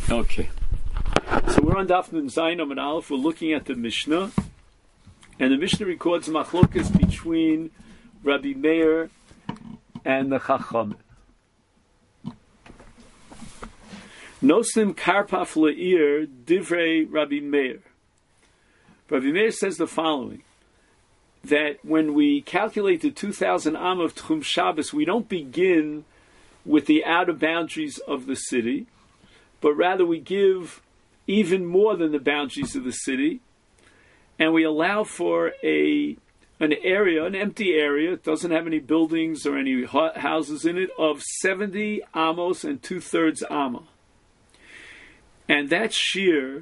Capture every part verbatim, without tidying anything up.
Okay. So we're on Daf Nun Zayin Amud Aleph. We're looking at the Mishnah. And the Mishnah records machlokas between Rabbi Meir and the Chacham. Nosim karpaf le'ir divrei Rabbi Meir. Rabbi Meir says the following, that when we calculate the two thousand am of Tchum Shabbos, we don't begin with the outer boundaries of the city, but rather we give even more than the boundaries of the city, and we allow for a an area, an empty area, it doesn't have any buildings or any houses in it, of seventy amos and two-thirds amma. And that shear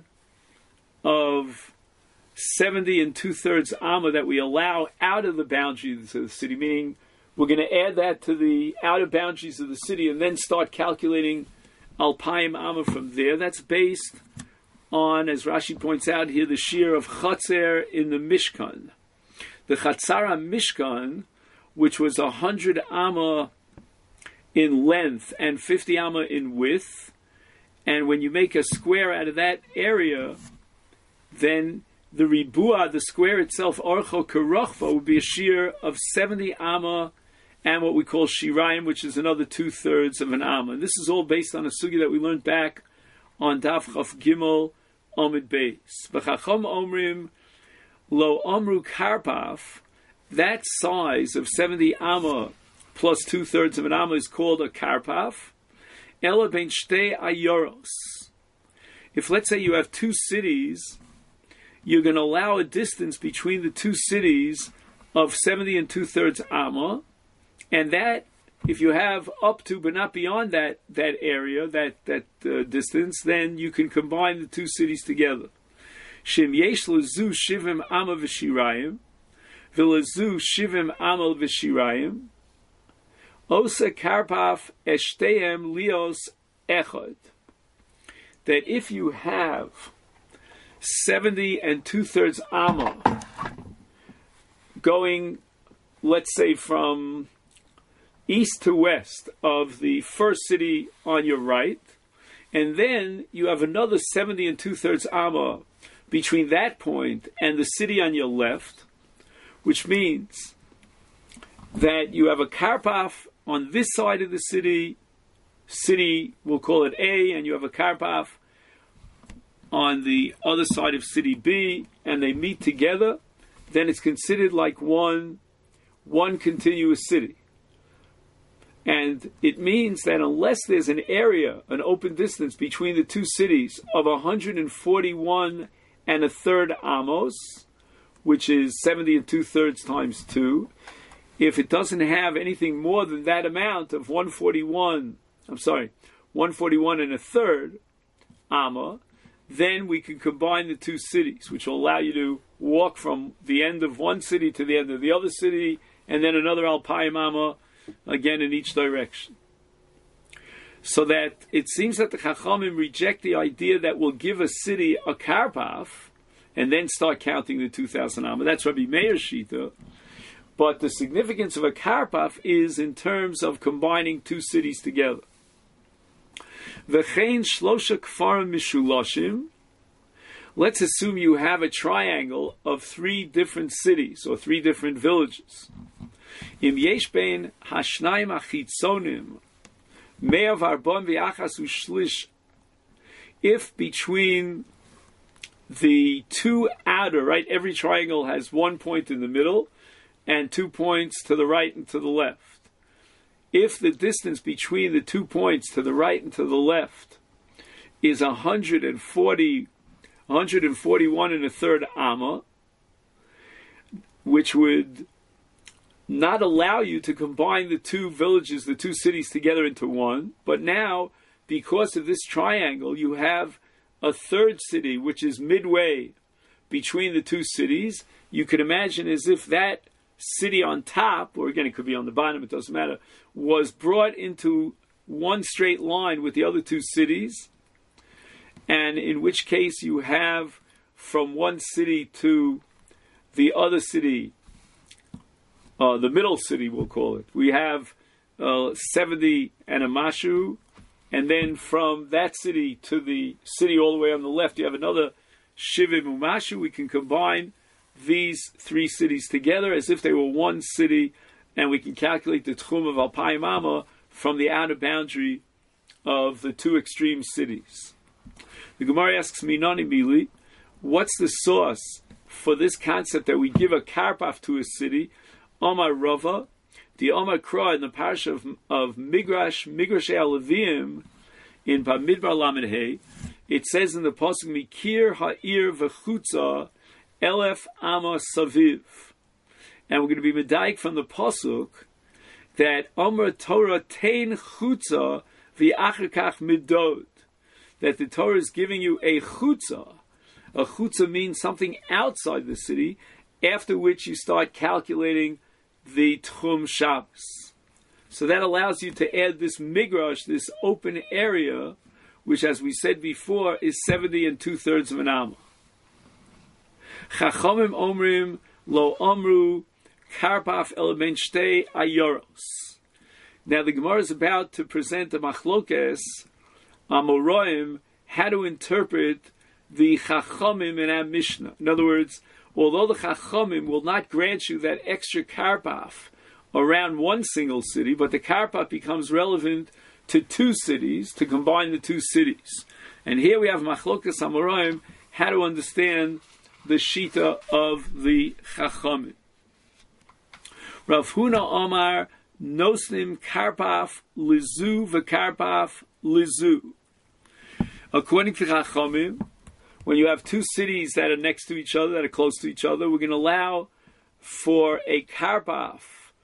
of seventy and two-thirds amma that we allow out of the boundaries of the city, meaning we're going to add that to the outer boundaries of the city and then start calculating alpayim amma from there. That's based on, as Rashi points out here, the shear of Chatzer in the Mishkan. The Chatzara Mishkan, which was one hundred amma in length and fifty amma in width, and when you make a square out of that area, then the Ribua, the square itself, Orcho Kerochva, would be a shear of seventy amma and what we call Shirayim, which is another two-thirds of an amma. And this is all based on a sugi that we learned back on Daf Chaf Gimel Omid Beis. V'chachom omrim lo omru karpaf, that size of seventy amma plus two-thirds of an amma is called a karpaf. Ela ben shtei ayoros. If, let's say, you have two cities, you're going to allow a distance between the two cities of seventy and two-thirds amma, and that, if you have up to but not beyond that that area, that that uh, distance, then you can combine the two cities together. Shem yesh lezu shivim amma v'shirayim, v'lezu shivim amma v'shirayim, osa karpaf eshteim lios echad. That if you have seventy and two-thirds amma going, let's say, from east to west of the first city on your right, and then you have another seventy and two-thirds amma between that point and the city on your left, which means that you have a karpaf on this side of the city, city, we'll call it A, and you have a karpaf on the other side of city B, and they meet together, then it's considered like one, one continuous city. And it means that unless there's an area, an open distance between the two cities of one hundred forty-one and a third amos, which is seventy and two-thirds times two, if it doesn't have anything more than that amount of one forty-one, I'm sorry, one forty-one and a third amma, then we can combine the two cities, which will allow you to walk from the end of one city to the end of the other city, and then another alpayim amma, again in each direction. So that it seems that the Chachamim reject the idea that we'll give a city a karpaf and then start counting the two thousand amma. That's Rabbi Meir's shita. But the significance of a karpaf is in terms of combining two cities together. V'chein shlosha kfarim mishulashim. Let's assume you have a triangle of three different cities or three different villages. Im yesh bein hashnayim achitzonim me'av arbon v'achas u'shlish. If between the two outer, right, every triangle has one point in the middle and two points to the right and to the left. If the distance between the two points to the right and to the left is one hundred forty, one hundred forty-one and a third amma, which would not allow you to combine the two villages, the two cities together into one, but now, because of this triangle, you have a third city, which is midway between the two cities. You could imagine as if that city on top, or again, it could be on the bottom, it doesn't matter, was brought into one straight line with the other two cities, and in which case you have from one city to the other city, uh, the middle city, we'll call it, we have uh, seventy and a mashu, and then from that city to the city all the way on the left, you have another Shivim Umashu. We can combine these three cities together as if they were one city, and we can calculate the Tchum of Alpayim Amma from the outer boundary of the two extreme cities. The Gemara asks Minani Mili, what's the source for this concept that we give a karpaf to a city? Omar Rava, the Omar Kra in the parish of, of Migrash, Migrash Aleviim in Bamidbar Lamed Hey, it says in the pasuk Mikir Ha'ir V'chutza Elef Ama Saviv, and we're going to be medaik from the pasuk that Omar Torah Tein Chutza V'Achakach Midod, that the Torah is giving you a chutza. A chutza means something outside the city, after which you start calculating the Tchum Shabbos. So that allows you to add this migrash, this open area, which, as we said before, is seventy and two-thirds of an amma. Chachamim omrim lo omru karpaf elemen shtei ayoros. Now the Gemara is about to present a machlokes Amoraim, how to interpret the Chachamim in our Mishnah. In other words, although the Chachamim will not grant you that extra karpaf around one single city, but the karpaf becomes relevant to two cities, to combine the two cities. And here we have Machlokas Amoraim, how to understand the Shita of the Chachamim. Rav Huna Omar Nosnim Karpaf Lizu V'Karpaf Lizu. According to Chachamim, when you have two cities that are next to each other, that are close to each other, we're going to allow for a karpaf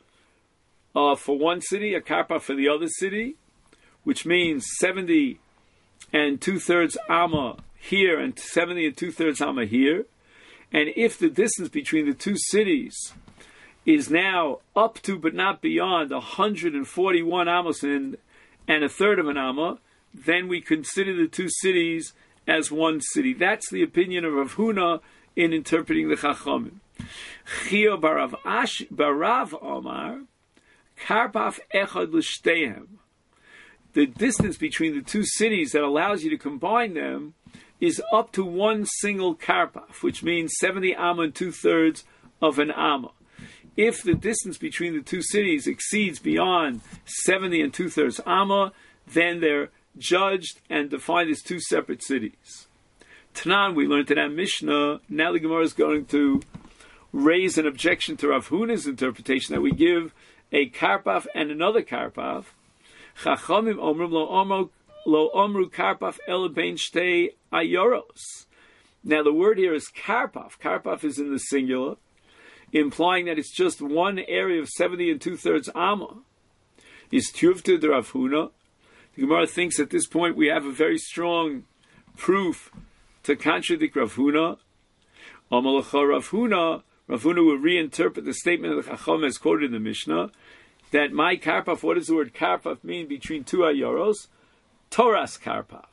uh, for one city, a karpaf for the other city, which means seventy and two-thirds amma here and seventy and two-thirds amma here. And if the distance between the two cities is now up to but not beyond one hundred forty-one amos and, and a third of an amma, then we consider the two cities as one city. That's the opinion of Rav Huna in interpreting the Chachamim. Chia barav Ash barav Omar karpaf echad l'shteihem. The distance between the two cities that allows you to combine them is up to one single karpaf, which means seventy amma and two-thirds of an amma. If the distance between the two cities exceeds beyond seventy and two-thirds amma, then they're judged and defined as two separate cities. Tanan, we learned in our Mishnah. Now the Gemara is going to raise an objection to Rav Huna's interpretation that we give a karpaf and another karpaf. Chachamim omrim lo omru lo omru karpaf el bein shtei ayoros. Now the word here is karpaf. Karpaf is in the singular, implying that it's just one area of seventy and two-thirds amma. Is tuvta de Rav Huna. The Gemara thinks at this point we have a very strong proof to contradict Rav Huna. Amalacha Rav Huna, Rav Huna will reinterpret the statement of the Chacham as quoted in the Mishnah, that my karpaf, what does the word karpaf mean between two ayoros? Toras karpaf.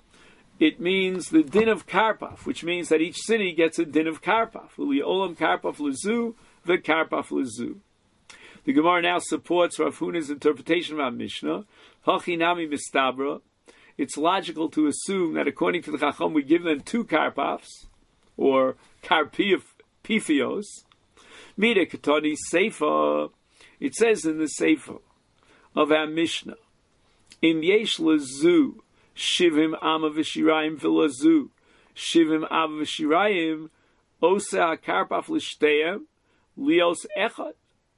It means the din of karpaf, which means that each city gets a din of karpaf. Uli olam karpaf lezu, the karpaf lezu. The Gemara now supports Rav Huna's interpretation of our Mishnah. Hachinami mistabra. It's logical to assume that according to the Chacham, we give them two karpafs, or karpifios. Mida katani seifa. It says in the seifa of our Mishnah, Im yesh lezu shivim ama v'shirayim v'lezu shivim ama v'shirayim osa karpaf l'shteyem lios echad.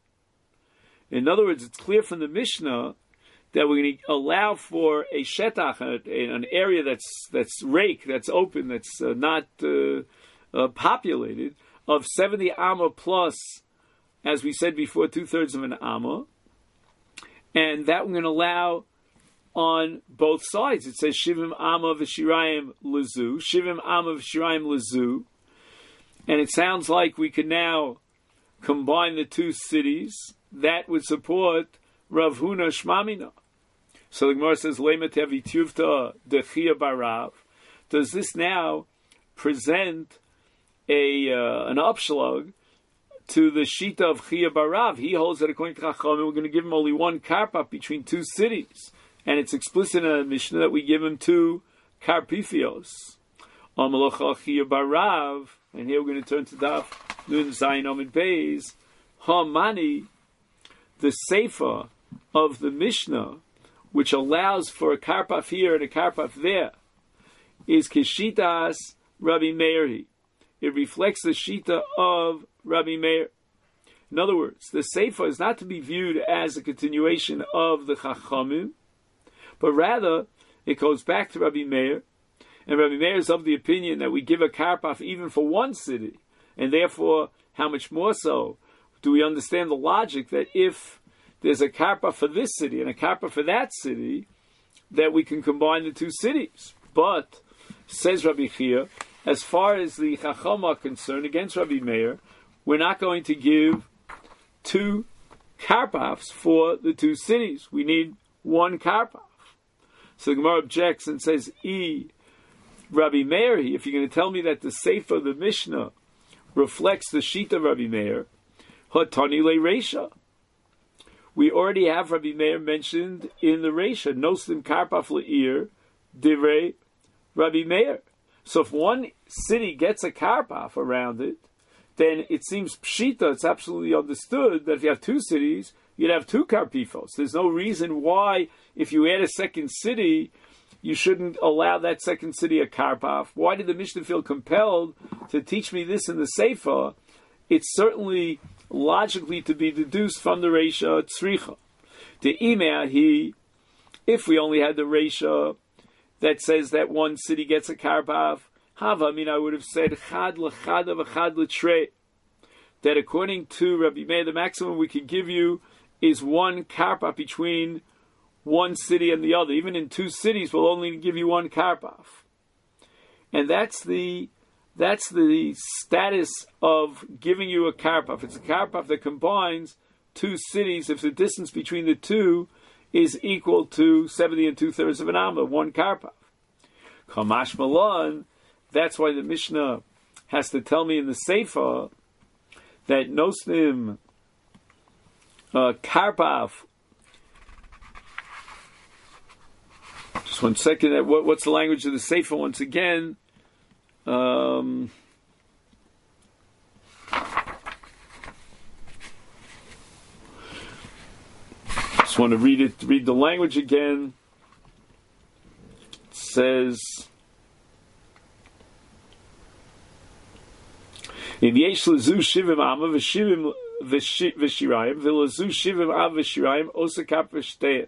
In other words, it's clear from the Mishnah that we're going to allow for a shetach, an area that's that's rake, that's open, that's uh, not uh, uh, populated, of seventy amma plus, as we said before, two-thirds of an amma, and that we're going to allow on both sides. It says shivim amma v'shirayim lezu, shivim amma v'shirayim lezu, and it sounds like we can now combine the two cities. That would support Rav Huna Shmamina. So the Gemara says, Lema tevi tuvta dechia barav. Does this now present a uh, an upshlag to the shita of Chia barav? He holds that according to Chachamim, we're going to give him only one karpaf between two cities. and it's explicit in the Mishnah that we give him two karpifios. Barav, and here we're going to turn to Daf Nun Zayin Amid Beis. Hamani, the Sefer of the Mishnah, which allows for a karpaf here and a karpaf there, is Kishitas Rabbi Meir. It reflects the shita of Rabbi Meir. In other words, the Sefer is not to be viewed as a continuation of the Chachamim, but rather it goes back to Rabbi Meir, and Rabbi Meir is of the opinion that we give a karpaf even for one city, and therefore, how much more so do we understand the logic that if there's a karpaf for this city and a karpaf for that city, that we can combine the two cities. But, says Rabbi Chia, as far as the Chacham are concerned, against Rabbi Meir, we're not going to give two karpafs for the two cities. We need one karpaf. So the Gemara objects and says, E, Rabbi Meir, if you're going to tell me that the Sefer of the Mishnah reflects the Shita of Rabbi Meir, Hatani le Reisha. We already have Rabbi Meir mentioned in the Reisha, Noslim Karpaf le'ir, Divrei Rabbi Meir. So if one city gets a karpaf around it, then it seems pshita, it's absolutely understood that if you have two cities, you'd have two karpifos. There's no reason why, if you add a second city, you shouldn't allow that second city a karpaf. Why did the Mishnah feel compelled to teach me this in the Sefer? It's certainly logically to be deduced from the Reisha Tzricha. The Imeh, he, if we only had the Reisha that says that one city gets a karpaf, Hava, I mean, I would have said chad l'chad v'chad l'trei. That according to Rabbi Meir, the maximum we can give you is one karpaf between one city and the other. Even in two cities, we'll only give you one karpaf. And that's the that's the status of giving you a karpaf. It's a karpaf that combines two cities if the distance between the two is equal to seventy and two thirds of an amma, one karpaf. Kamash Malan, that's why the Mishnah has to tell me in the Sefer that Nosnim uh, Karpaf. Just one second. What, what's the language of the Sefer once again? Um, just want to read it. Read the language again. It says, "If yesh lezu shivim amma v'shivim v'shirayim v'lezu shivim av v'shirayim osakap v'shteya."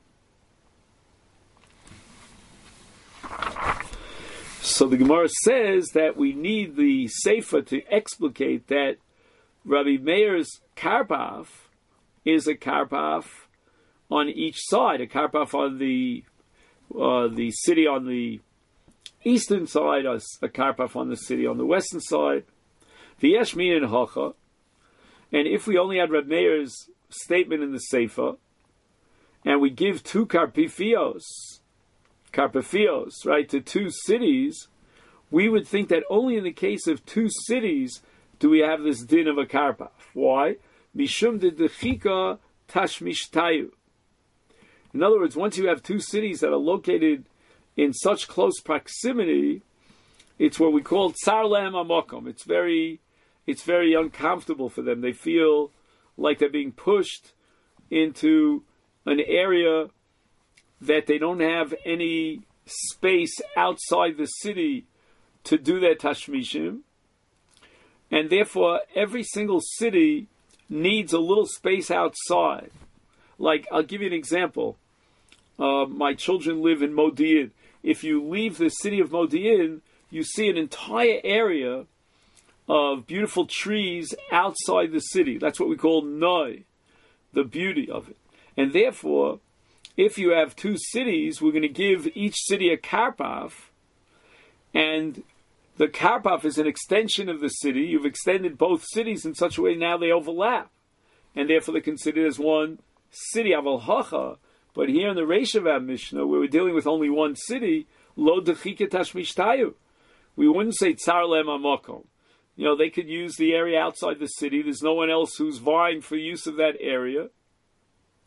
So the Gemara says that we need the Sefer to explicate that Rabbi Meir's karpaf is a karpaf on each side, a karpaf on the uh, the city on the eastern side, a, a karpaf on the city on the western side. V'yesh min hacha, and if we only had Rabbi Meir's statement in the Sefer, and we give two karpifios, karpifios, right, to two cities, we would think that only in the case of two cities do we have this din of a karpaf. Why? Mishum de dechika tashmishtayu. In other words, once you have two cities that are located in such close proximity, it's what we call tsar lehem hamakom. It's very, it's very uncomfortable for them. They feel like they're being pushed into an area that they don't have any space outside the city to do their tashmishim, and therefore every single city needs a little space outside. Like, I'll give you an example. Uh, my children live in Modi'in. If you leave the city of Modi'in, you see an entire area of beautiful trees outside the city. That's what we call Noi, the beauty of it. And therefore, if you have two cities, we're going to give each city a karpaf, and the karpaf is an extension of the city. You've extended both cities in such a way now they overlap, and therefore they're considered as one city, aval hacha. But here in the Reish of our Mishnah, where we're dealing with only one city, lo dechika tashmishtayu, we wouldn't say tsar lehem hamakom. You know, they could use the area outside the city. There's no one else who's vying for use of that area.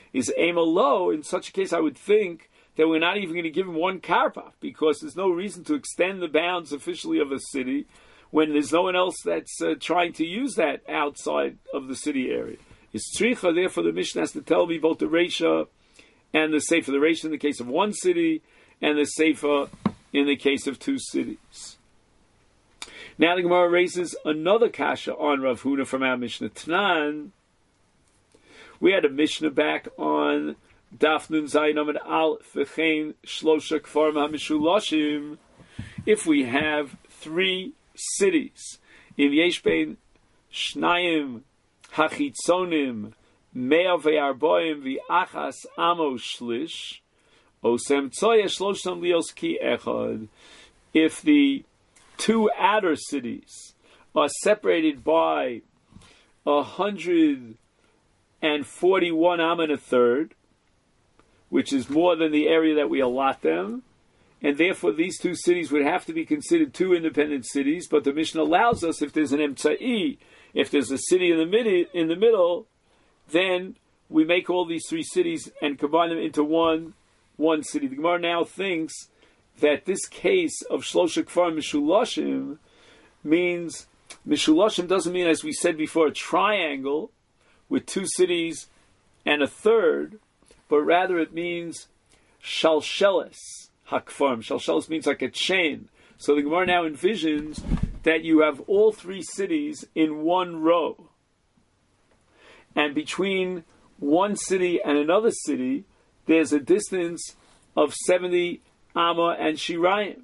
is Ema Lo, in such a case I would think that we're not even going to give him one karpaf, because there's no reason to extend the bounds officially of a city when there's no one else that's uh, trying to use that outside of the city area. It's tzricha, therefore the Mishnah has to tell me both the Reisha and the Seifa. The Reisha in the case of one city, and the Seifa in the case of two cities. Now the Gemara raises another kasha on Rav Huna from our Mishnah Tanan. We had a Mishnah back on Daf Nun Zayin Amud Aleph V'chein Shlosha Kfarim HaMishulashim. If we have three cities, in Yesh Bein Shnayim Hachitzonim Mea Ve'arboim V'achas Amo Shlish Osem Tzoya Shlosham Lios Ki Echad. If the two outer cities are separated by a hundred and forty-one am and a third, which is more than the area that we allot them, and therefore these two cities would have to be considered two independent cities. But the Mishnah allows us, if there's an emtsa'i, if there's a city in the mid in the middle, then we make all these three cities and combine them into one one city. The Gemara now thinks that this case of Shlosha Kfar Mishulashim means, Mishulashim doesn't mean, as we said before, a triangle with two cities and a third, but rather it means Shalshelis Hakfarm. Shalshelis means like a chain. So the Gemara now envisions that you have all three cities in one row. And between one city and another city, there's a distance of seventy Amma and Shirayim,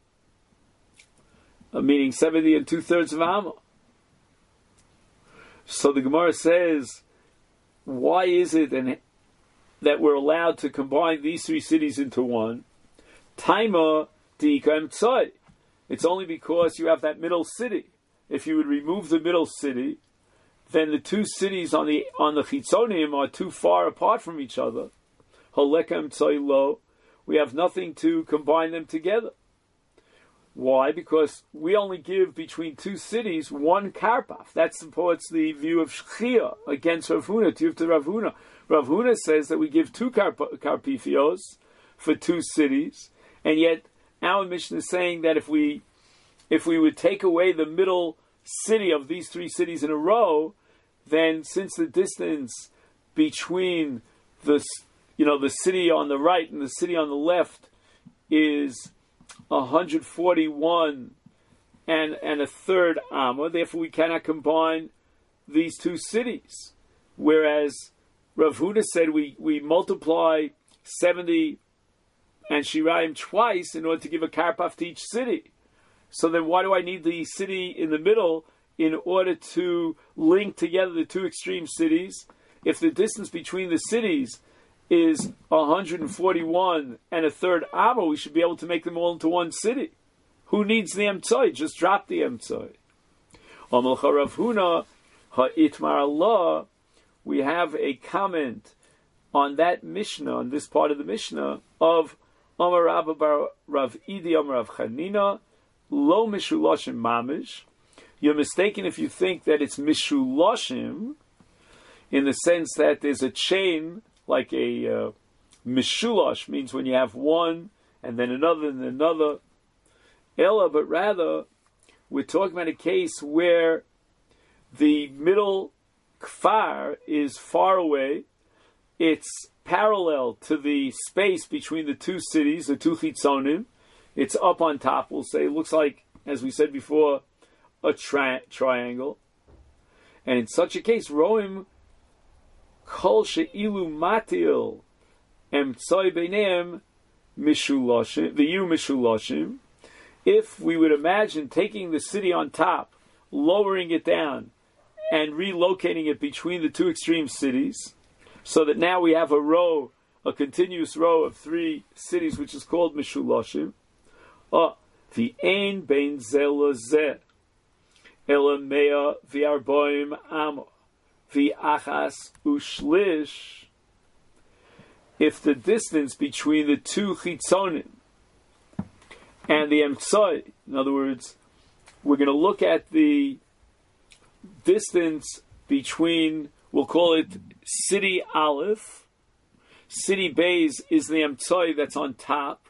meaning seventy and two-thirds of Amma. So the Gemara says, why is it and that we're allowed to combine these three cities into one? Taima Diika Emtsai. It's only because you have that middle city. If you would remove the middle city, then the two cities on the on the Chitzonim are too far apart from each other. Haleka Emtsai Lo. We have nothing to combine them together. Why? Because we only give between two cities one karpaf. That supports the view of Shchia against Rav Huna, Tiyuv to Rav Huna. Rav Huna says that we give two karp- karpifios for two cities, and yet our Mishnah is saying that if we if we would take away the middle city of these three cities in a row, then since the distance between the you know the city on the right and the city on the left is one hundred forty-one and and a third amma, therefore we cannot combine these two cities. Whereas Rav Huna said we, we multiply seventy and Shirayim twice in order to give a karpaf to each city. So then why do I need the city in the middle in order to link together the two extreme cities? If the distance between the cities is one hundred forty-one and a third amma, we should be able to make them all into one city. Who needs the emtzai? Just drop the emtzai. Amalcha Rav Huna ha'itmar Allah. We have a comment on that Mishnah, on this part of the Mishnah, of Amar Rabba bar Rav Idi Amar Rav Chanina, lo mishulashim mamish. You're mistaken if you think that it's mishulashim, in the sense that there's a chain, like a uh, mishulash, means when you have one, and then another, and another. Ella, but rather, we're talking about a case where the middle kfar is far away. It's parallel to the space between the two cities, the two chitzonim. It's up on top, we'll say. It looks like, as we said before, a tri- triangle. And in such a case, roim kol she'ilu matil emtsoi beineim mishulashim, the yu mishulashim. If we would imagine taking the city on top, lowering it down, and relocating it between the two extreme cities, so that now we have a row, a continuous row of three cities, which is called Mishulashim. Oh, the ein bein zeh lezeh, ela mea v'arboim amo, v'achas ushlish. If the distance between the two chitzonim and the emtsai, in other words, we're going to look at the distance between, we'll call it city Aleph city bays is the emtsoi that's on top.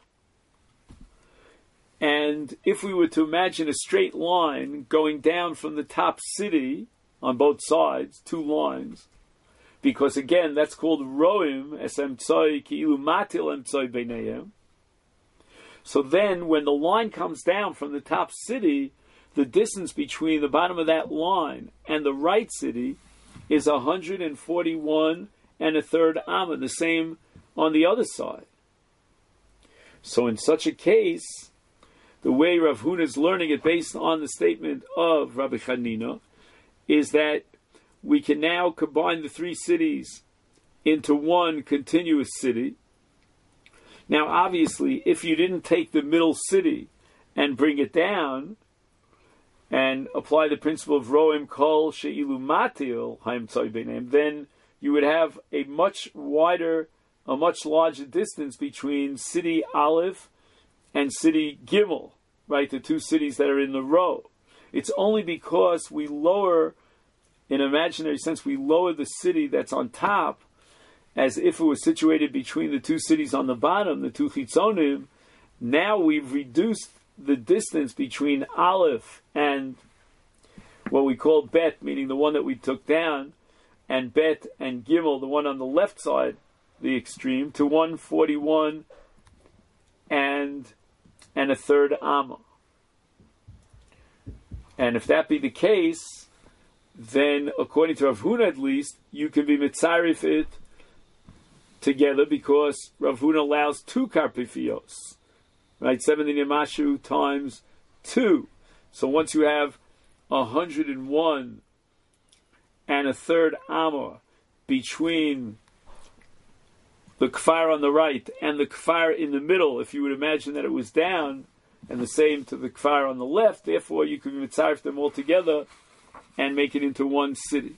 And if we were to imagine a straight line going down from the top city on both sides, two lines, because again, that's called roim, es emtsoi ki'ilu matil emtsoi beinayim. So then, when the line comes down from the top city, the distance between the bottom of that line and the right city is one hundred forty-one and a third amma, the same on the other side. So in such a case, the way Rav Huna is learning it based on the statement of Rabbi Chanina is that we can now combine the three cities into one continuous city. Now, obviously, if you didn't take the middle city and bring it down and apply the principle of Roim Kol She'ilu Matil Haim Tzoi Beinem, then you would have a much wider, a much larger distance between city Aleph and city Gimel, right? The two cities that are in the row. It's only because we lower, in an imaginary sense, we lower the city that's on top as if it was situated between the two cities on the bottom, the two chitzonim. Now we've reduced the distance between Aleph and what we call Bet, meaning the one that we took down, and Bet and Gimel, the one on the left side, the extreme, to one forty-one and and a third amma. And if that be the case, then according to Rav Huna at least, you can be mitzarif it together because Rav Huna allows two karpifios, right? seventy yamashu times two. So once you have one hundred one and a third amma between the kfar on the right and the kfar in the middle, if you would imagine that it was down, and the same to the kfar on the left, therefore you could mitzarif them all together and make it into one city.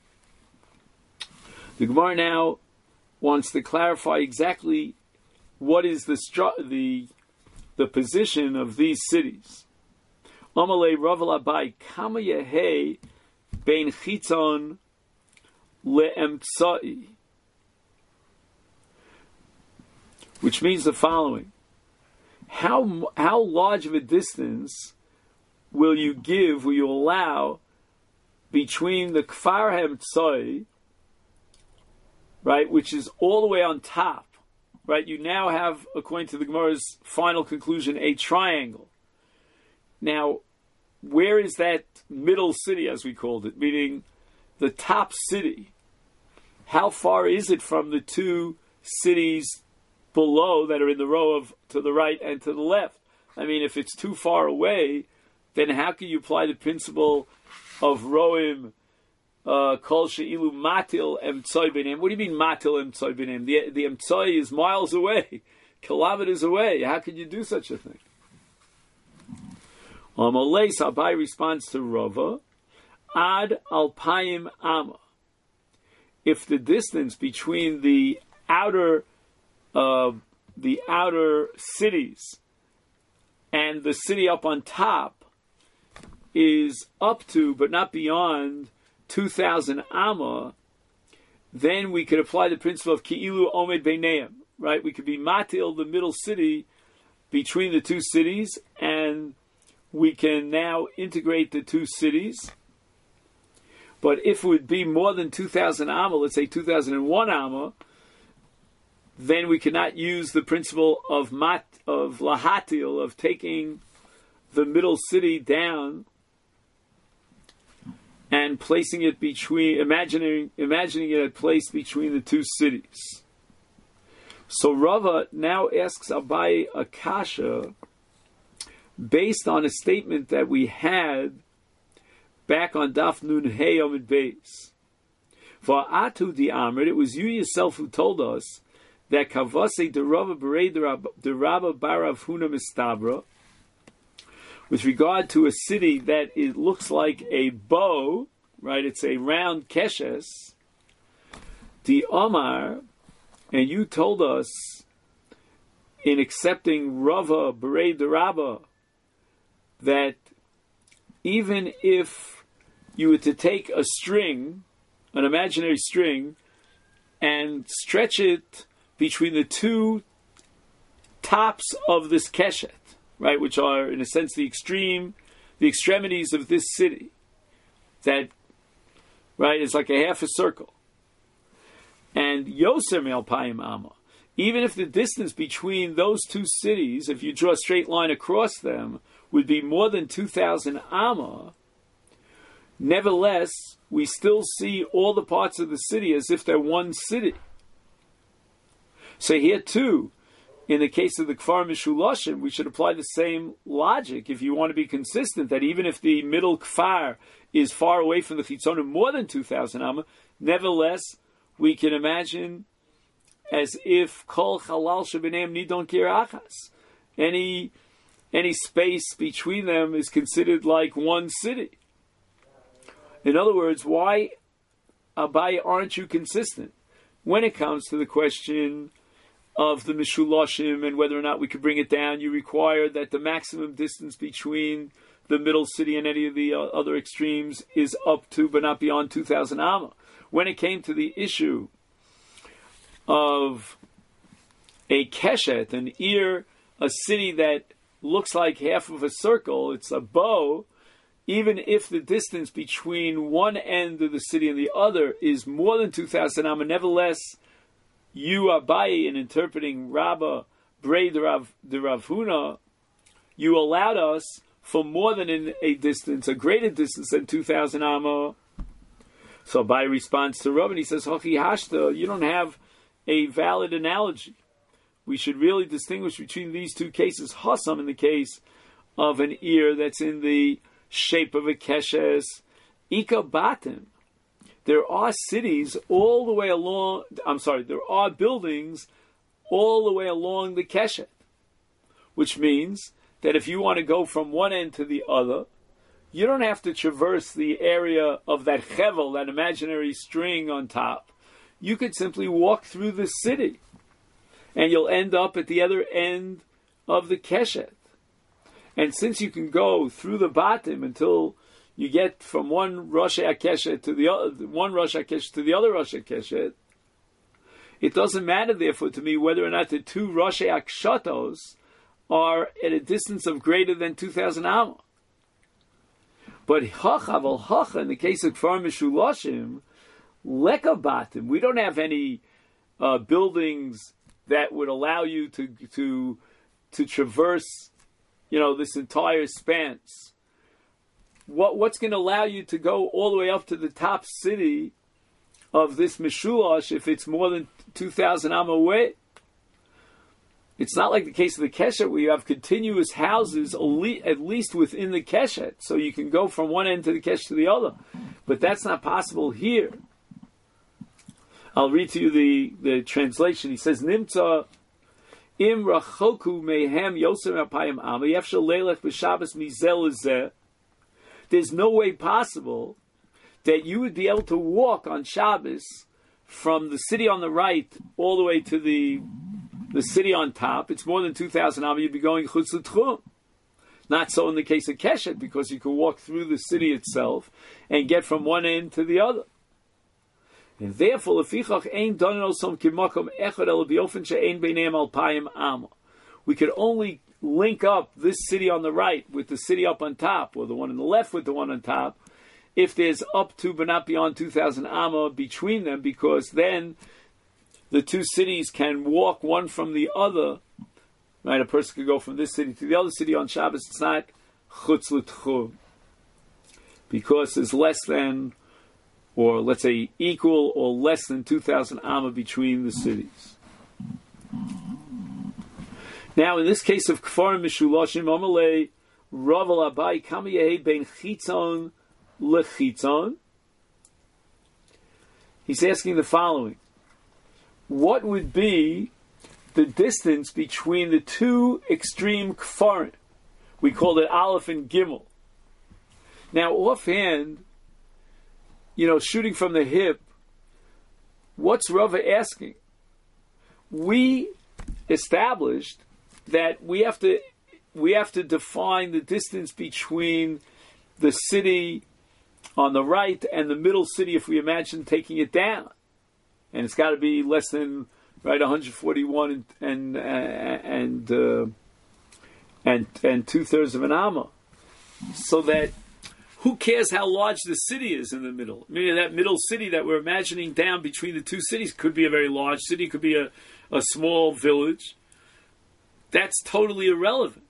The Gemara now wants to clarify exactly what is the stru- the the position of these cities. Amalei Rav Labai Kama Yehei Bein Chitzon LeEmtsai, which means the following: How how large of a distance will you give, will you allow between the Kfar HaEmtsai, right, which is all the way on top, right? You now have, according to the Gemara's final conclusion, a triangle. Now, where is that middle city, as we called it, meaning the top city? How far is it from the two cities below that are in the row of to the right and to the left? I mean, if it's too far away, then how can you apply the principle of Roim uh, Kol She'ilu Matil Emtsoi Beinem? What do you mean Matil Emtsoi Beinem? The the Emtsoi is miles away, kilometers away. How could you do such a thing? Amalei Sabai responds to Rava, Ad Alpayim Amma. If the distance between the outer uh, the outer cities and the city up on top is up to, but not beyond, two thousand amma, then we could apply the principle of Ki'ilu Omed Beineim, right? We could be Matil, the middle city, between the two cities, and we can now integrate the two cities. But if it would be more than two thousand amma, let's say two thousand one amma, then we cannot use the principle of mat, of lahatil, of taking the middle city down and placing it between, imagining imagining it placed between the two cities. So Rava now asks Abai a kasha based on a statement that we had back on Daf Nun Hey Amid Beis. For Atu di Amrit, it was you yourself who told us that Kavase de Rava Berei de Rabba Barav Huna Mistabra, with regard to a city that it looks like a bow, right? It's a round keshes. Di Omar, and you told us in accepting Rava Berei de Rabba that even if you were to take a string, an imaginary string, and stretch it between the two tops of this keshet, right, which are in a sense the extreme, the extremities of this city, that, right, is like a half a circle. And Yoser Me'alpayim Amma, even if the distance between those two cities, if you draw a straight line across them, would be more than two thousand Amma, nevertheless, we still see all the parts of the city as if they're one city. So here too, in the case of the Kfar Mishulashim, we should apply the same logic if you want to be consistent, that even if the middle Kfar is far away from the Chitzonim more than two thousand Amma, nevertheless, we can imagine as if Kol Chalal Shebeneim Nidon Kirachas. Any, any space between them is considered like one city. In other words, why, Abai, aren't you consistent when it comes to the question of the Mishulashim and whether or not we could bring it down? You require that the maximum distance between the middle city and any of the uh, other extremes is up to, but not beyond, two thousand Amma. When it came to the issue of a Keshet, an Ir, a city that looks like half of a circle, it's a bow, even if the distance between one end of the city and the other is more than two thousand Amma, nevertheless, you, Abaye, in interpreting Rabbah, Brei de Rav, de Rav Huna, you allowed us for more than in a distance, a greater distance than two thousand Amma. So Abaye responds to Rav, and he says, Hochi Hashta, you don't have a valid analogy. We should really distinguish between these two cases. Hassam, in the case of an ear that's in the shape of a keshes, Ika Batim. There are cities all the way along, I'm sorry, there are buildings all the way along the keshet, which means that if you want to go from one end to the other, you don't have to traverse the area of that chevel, that imaginary string on top. You could simply walk through the city, and you'll end up at the other end of the keshet. And since you can go through the batim until you get from one Rosh HaKeshet to the other, one Rosh HaKeshet to the other Rosh HaKeshet, it doesn't matter, therefore, to me whether or not the two Rosh HaKshatos are at a distance of greater than two thousand Amma. But Hacha Val Hacha, in the case of Kfar Mishulashim, Leka Batim, we don't have any uh, buildings that would allow you to to to traverse, you know, this entire spans. What what's going to allow you to go all the way up to the top city of this Mishulash if it's more than two thousand Amma away? It's not like the case of the Keshet where you have continuous houses at least within the Keshet, so you can go from one end to the Keshet to the other. But that's not possible here. I'll read to you the, the translation. He says, Nimtza im rachoku mehem yosem apayim amma yefshel leilech b'Shabbos mizel lezeh. There's no way possible that you would be able to walk on Shabbos from the city on the right all the way to the the city on top. It's more than two thousand amma. You'd be going chutz l'tchum. Not so in the case of Keshet, because you can walk through the city itself and get from one end to the other. And therefore, lefichach ein danon osom kimakom echad el biofen she'ein beineim alpayim amma. We could only link up this city on the right with the city up on top, or the one on the left with the one on top, if there's up to but not beyond two thousand amma between them, because then the two cities can walk one from the other. Right, a person could go from this city to the other city on Shabbos. It's not chutz l'tchum, because there's less than, or let's say equal or less than two thousand amma between the cities. Now, in this case of Kfar Mishulashim, Amalei Rav Abai Kamiyeh Ben Chitzon LeChitzon, he's asking the following: what would be the distance between the two extreme Kfarim? We called it Aleph and Gimel. Now, offhand, you know, shooting from the hip, what's Rava asking? We established that we have to we have to define the distance between the city on the right and the middle city if we imagine taking it down. And it's got to be less than right? one hundred forty-one and and and uh, and, and two thirds of an amma, so that who cares how large the city is in the middle? I mean, that middle city that we're imagining down between the two cities could be a very large city, could be a, a small village. That's totally irrelevant.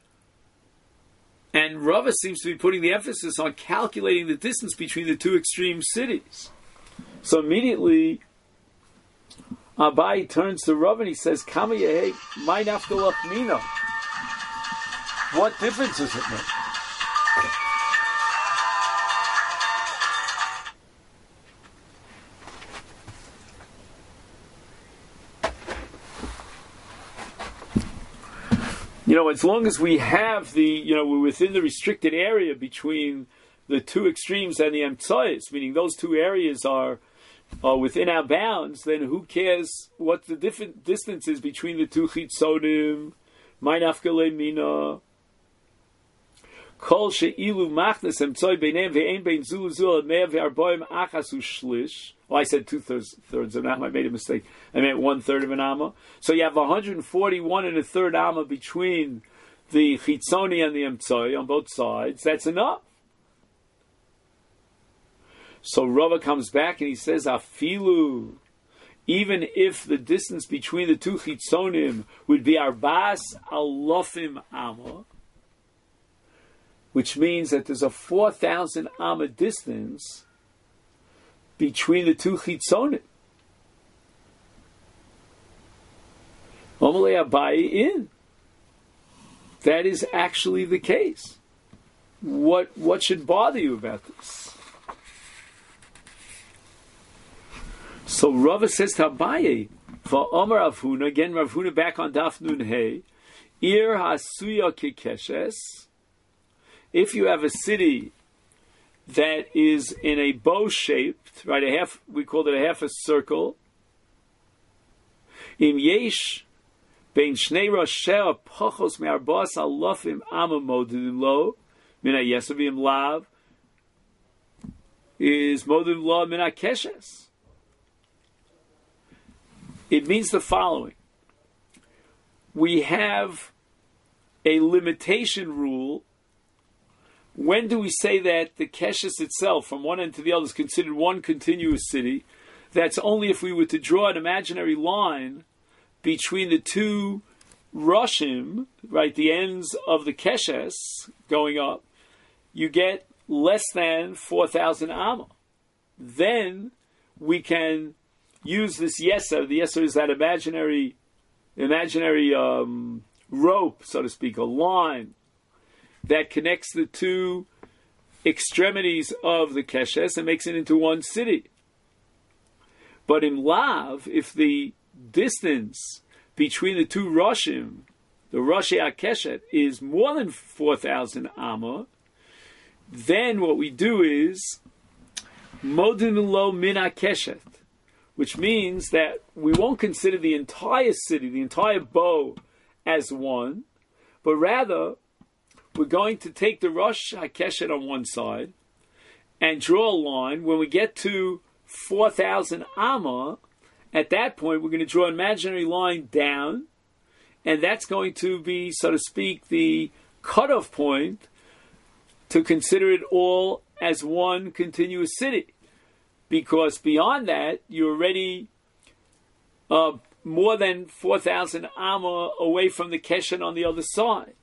And Rava seems to be putting the emphasis on calculating the distance between the two extreme cities. So immediately, Abai turns to Rava and he says, Kama yehe, my nafkalach mina. What difference does it make? You know, as long as we have the, you know, we're within the restricted area between the two extremes and the emtsayis, meaning those two areas are, are within our bounds, then who cares what the different distance is between the two chitzonim, my nafkale mina, kol she'ilu machnes emtsay beinem ve'ein bein zul zul me'av ve'arboim achasu shlish. Well, I said two thirds, thirds of an amma. I made a mistake. I meant one third of an amma. So you have one hundred forty-one and a third amma between the chitzoni and the emtsoi on both sides. That's enough. So Rava comes back and he says, Afilu, even if the distance between the two chitzonim would be arbas alofim amma, which means that there's a four thousand amma distance between the two chitzonim. Omalei Abai in. That is actually the case. What what should bother you about this? So Rava says to Abaye, Va'omar Rav Huna, again Rav Huna back on Daf Nun Hey, Ir hasuya kikeshes. If you have a city that is in a bow shaped, right? A half, we call it a half a circle. Im yesh bein shnei rosheh pachos me'arbas alofim amma modim lo min ha'yesavim lav is modim lo min ha'keshes. It means the following: we have a limitation rule. When do we say that the keshes itself, from one end to the other, is considered one continuous city? That's only if we were to draw an imaginary line between the two roshim, right, the ends of the keshes going up, you get less than four thousand amma. Then we can use this yeser. The yeser is that imaginary, imaginary um, rope, so to speak, a line that connects the two extremities of the keshes and makes it into one city. But in Lav, if the distance between the two Roshim, the Roshi HaKeshet, is more than four thousand amma, then what we do is Modin Lo Min HaKeshet, which means that we won't consider the entire city, the entire bow, as one, but rather we're going to take the Rosh HaKeshet on one side and draw a line. When we get to four thousand amma, at that point we're going to draw an imaginary line down, and that's going to be, so to speak, the cutoff point to consider it all as one continuous city. Because beyond that, you're already uh, more than four thousand amma away from the Keshet on the other side.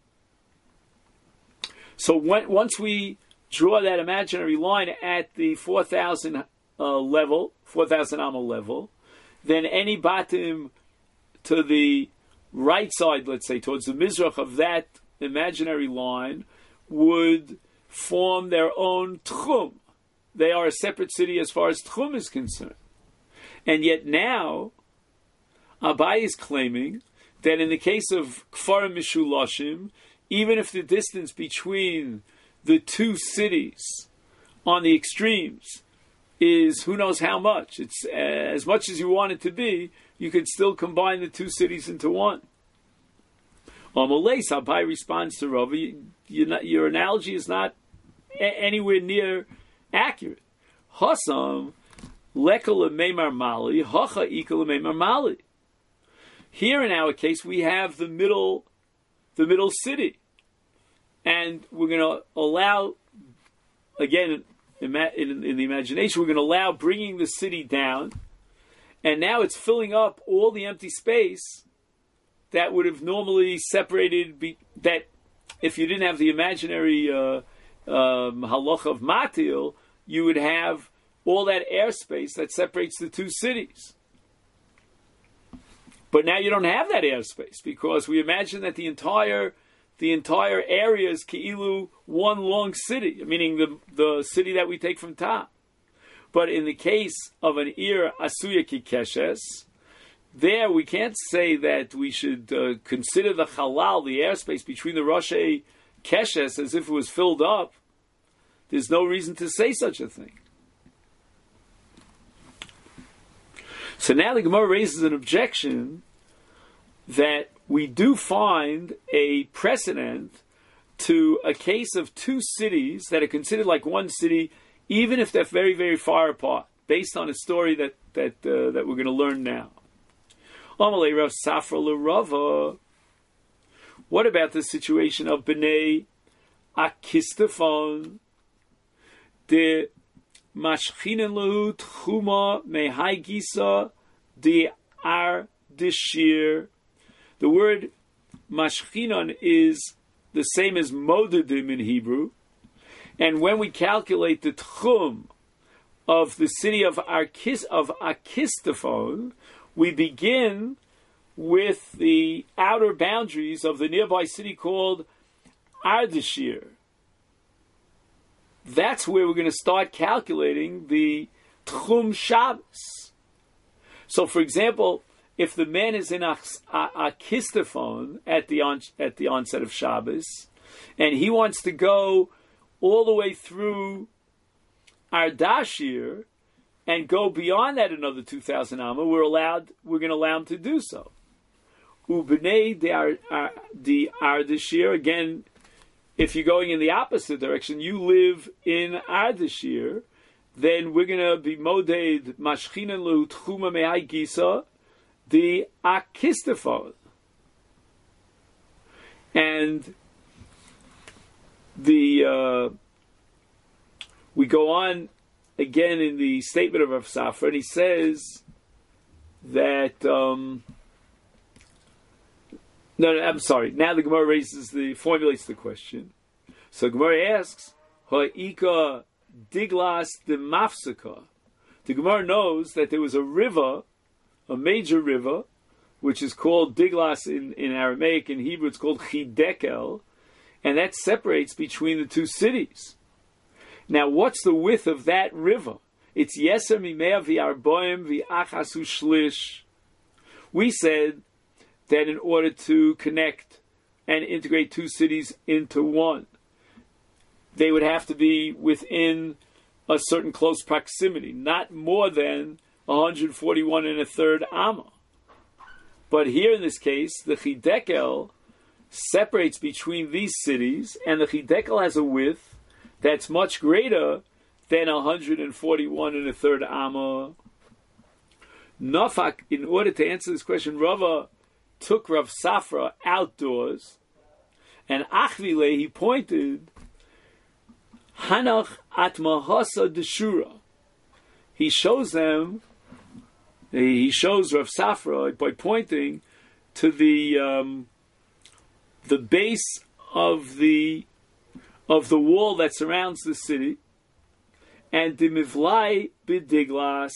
So when, once we draw that imaginary line at the four thousand uh, level, four thousand amma level, then any batim to the right side, let's say, towards the mizrach of that imaginary line, would form their own tchum. They are a separate city as far as tchum is concerned. And yet now, Abai is claiming that in the case of Kfarim Mishulashim, even if the distance between the two cities on the extremes is who knows how much, it's uh, as much as you want it to be, you can still combine the two cities into one. Amalei, Abai responds to Rav, you, your analogy is not a- anywhere near accurate. Hasam lekala meimar mali, hacha ikala meimar mali. Here in our case, we have the middle, the middle city, and we're going to allow, again, in, in, in the imagination, we're going to allow bringing the city down, and now it's filling up all the empty space that would have normally separated, be, that if you didn't have the imaginary uh, um, halacha of matil, you would have all that airspace that separates the two cities. But now you don't have that airspace because we imagine that the entire the entire area is ki'ilu one long city, meaning the the city that we take from Ta. But in the case of an ir asuya kikeshes, there we can't say that we should uh, consider the halal, the airspace between the Roshei Keshes, as if it was filled up. There's no reason to say such a thing. So now the Gemara raises an objection that we do find a precedent to a case of two cities that are considered like one city, even if they're very, very far apart, based on a story that that uh, that we're going to learn now. Amalei Rav Safra l'Rava. What about the situation of Bnei Akistafon, the Mashchinen Lahu Tchuma Mehai Gisa the Ar Dishir? The word Mashchinon is the same as Modedim in Hebrew, and when we calculate the Tchum of the city of Arkis of Akistafon, we begin with the outer boundaries of the nearby city called Ardashir. That's where we're going to start calculating the Tchum Shabbos. So, for example, if the man is in Akistafon at the on, at the onset of Shabbos, and he wants to go all the way through Ardashir and go beyond that another two thousand amma, we're allowed. We're going to allow him to do so. Ubnei the Ardashir, again, if you're going in the opposite direction, you live in Ardashir, then we're going to be moded Mashchinen Lu Tchuma Mehai Gisa the Akistafon. And the uh, we go on again in the statement of Rav Safra, and he says that um, no, no, I'm sorry. Now the Gemara raises the formulates the question. So Gemara asks, "Ha'ika diglas de mafsaka." The Gemara knows that there was a river, a major river, which is called diglas in, in Aramaic. In Hebrew, it's called chidekel, and that separates between the two cities. Now, what's the width of that river? It's yeser mimea v'arboim v'achasu shlish. We said that in order to connect and integrate two cities into one, they would have to be within a certain close proximity, not more than one hundred forty-one and a third amma. But here in this case, the chidekel separates between these cities, and the chidekel has a width that's much greater than one hundred forty-one and a third amma. Nafak, in order to answer this question, Rava took Rav Safra outdoors, and Achvile, he pointed, Hanach at Mahasa Deshura. He shows them, he shows Rav Safra by pointing to the um, the base of the of the wall that surrounds the city, and the Mivlai Bidiglas.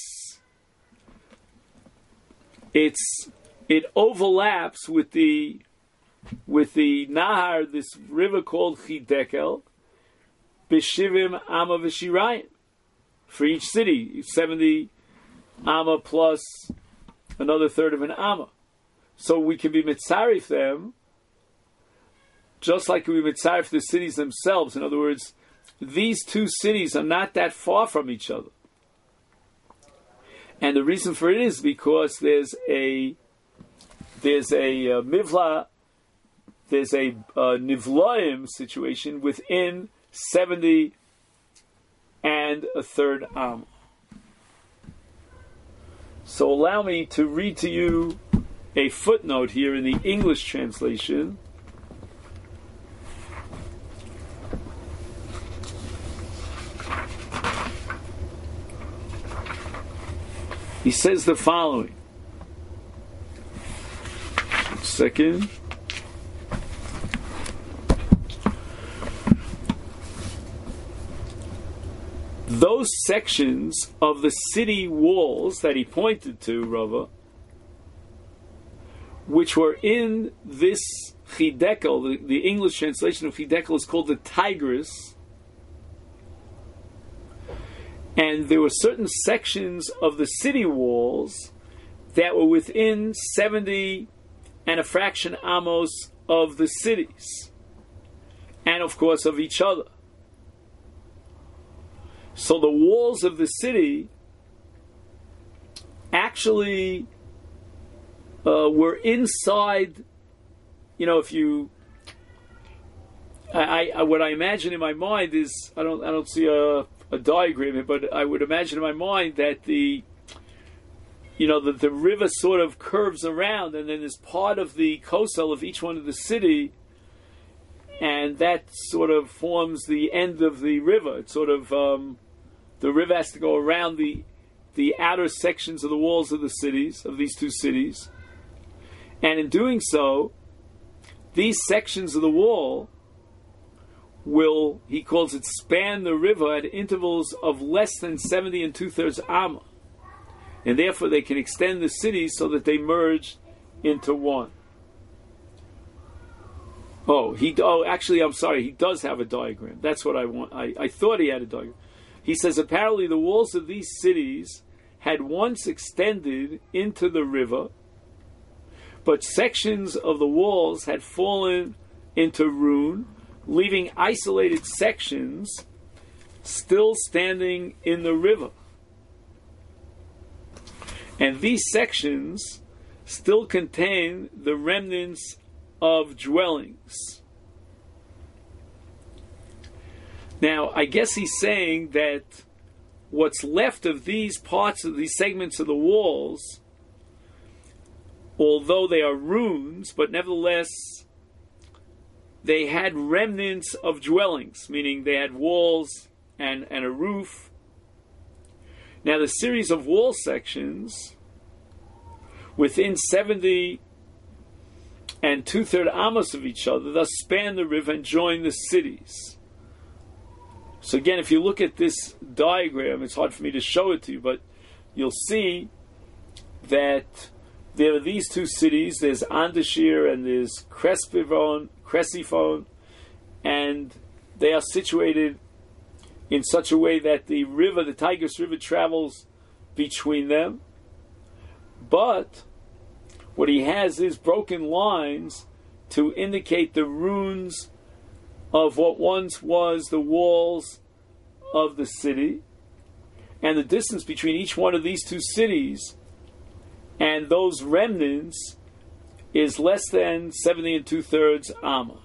It's it overlaps with the with the Nahar, this river called Chidekel, B'shivim Amma V'shirayim. For each city, seventy Amma plus another third of an Amma. So we can be mitzarif them, just like we mitzarif the cities themselves. In other words, these two cities are not that far from each other. And the reason for it is because there's a there's a uh, mivla, there's a uh, nivlaim situation within seventy and a third am. So allow me to read to you a footnote here in the English translation. He says the following. One second. Those sections of the city walls that he pointed to, Rava, which were in this Chidekel, the, the English translation of Chidekel is called the Tigris, and there were certain sections of the city walls that were within seventy and a fraction amos of the cities, and of course of each other. So the walls of the city actually uh, were inside. You know, if you, I, I, what I imagine in my mind is, I don't, I don't see a, a diagram here, but I would imagine in my mind that the, you know, that the river sort of curves around, and then there's part of the kosel of each one of the city, and that sort of forms the end of the river. It's sort of um, the river has to go around the the outer sections of the walls of the cities, of these two cities, and in doing so, these sections of the wall will, he calls it, span the river at intervals of less than seventy and two-thirds amma. And therefore they can extend the cities so that they merge into one. Oh, he. Oh, actually, I'm sorry. He does have a diagram. That's what I want. I, I thought he had a diagram. He says apparently the walls of these cities had once extended into the river, but sections of the walls had fallen into ruin, leaving isolated sections still standing in the river. And these sections still contain the remnants of dwellings. Now, I guess he's saying that what's left of these parts of these segments of the walls, although they are ruins, but nevertheless they had remnants of dwellings, meaning they had walls and, and a roof. Now, the series of wall sections within seventy and two-thirds amos of each other thus span the river and join the cities. So again, if you look at this diagram, it's hard for me to show it to you, but you'll see that there are these two cities. There's Andashir and there's Cresifon, Cresifon, and they are situated in such a way that the river, the Tigris River, travels between them. But what he has is broken lines to indicate the ruins of what once was the walls of the city, and the distance between each one of these two cities and those remnants is less than seventy and two-thirds amma.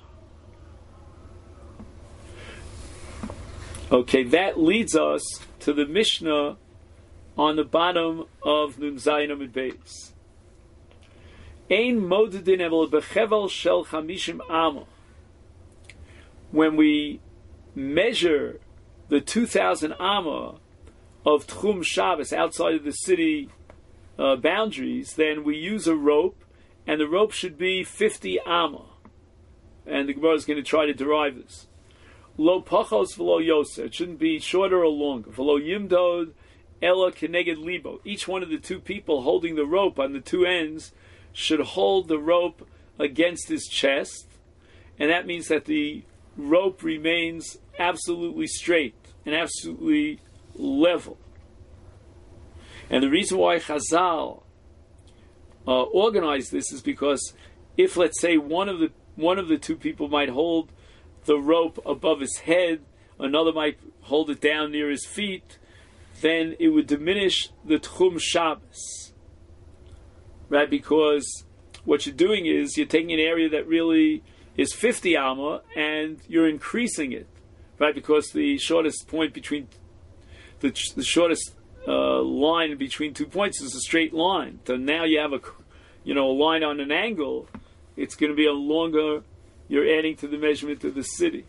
Okay, that leads us to the Mishnah on the bottom of Nun Zayin Amud Beis. Ein modedin evel bechevel shel chamishim amma. When we measure the two thousand amma of Tchum Shabbos outside of the city uh, boundaries, then we use a rope, and the rope should be fifty amma. And the Gemara is going to try to derive this. Lo pachos v'lo yoser. It shouldn't be shorter or longer. V'lo yimdod ela keneged libo. Each one of the two people holding the rope on the two ends should hold the rope against his chest, and that means that the rope remains absolutely straight and absolutely level. And the reason why Chazal uh, organized this is because if, let's say, one of the one of the two people might hold the rope above his head, another might hold it down near his feet, then it would diminish the Tchum Shabbos, right? Because what you're doing is you're taking an area that really is fifty amma and you're increasing it, right? Because the shortest point between the, the shortest uh, line between two points is a straight line. So now you have a you know, a line on an angle, it's going to be a longer, you're adding to the measurement of the city.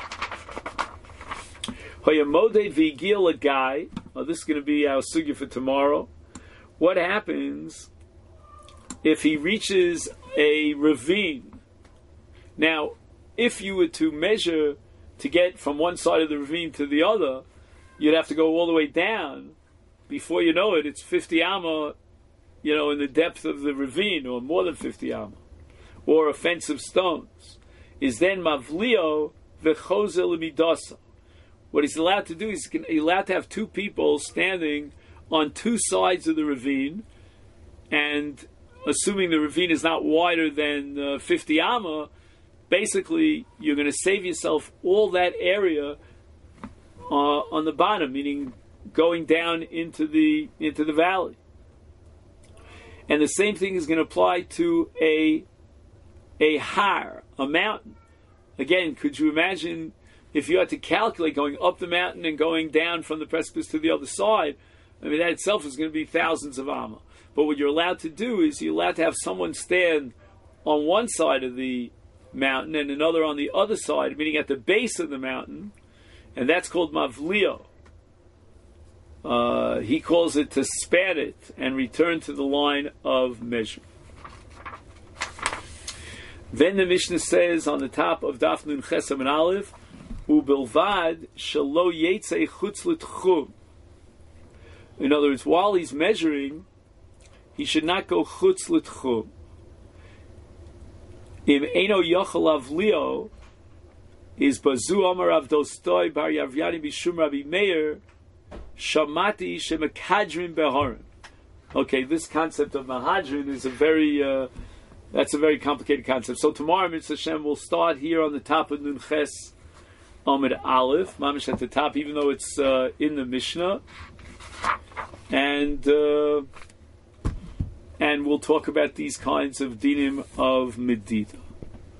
Hoyamode vigil a guy. Oh, this is going to be our sugya for tomorrow. What happens if he reaches a ravine? Now, if you were to measure to get from one side of the ravine to the other, you'd have to go all the way down. Before you know it, it's fifty amma, you know, in the depth of the ravine, or more than fifty amma, or a fence of stones. Is then mavlio v'chozel midasa. What he's allowed to do is he's allowed to have two people standing on two sides of the ravine, and assuming the ravine is not wider than uh, fifty amma, basically you're going to save yourself all that area uh, on the bottom, meaning going down into the into the valley. And the same thing is going to apply to a a har, a mountain. Again, could you imagine if you had to calculate going up the mountain and going down from the precipice to the other side? I mean, that itself is going to be thousands of amma. But what you're allowed to do is you're allowed to have someone stand on one side of the mountain and another on the other side, meaning at the base of the mountain, and that's called mavlio. Uh, he calls it to span it and return to the line of measure. Then the Mishnah says on the top of Daf Nun Chesam and Aleph, Ubilvad shelo yetzei chutz l'tchum. In other words, while he's measuring, he should not go chutz l'tchum. Im eno yochel avlio is bazu amar avdostoi bar yavyani bishum Rabbi Meir shamati shemakadrin beharim. Okay, this concept of mahadrin is a very uh, that's a very complicated concept. So tomorrow, Mitzvah Hashem, we'll start here on the top of Nun Ches Amid Aleph, mamish at the top, even though it's uh, in the Mishnah, and uh, and we'll talk about these kinds of dinim of medida.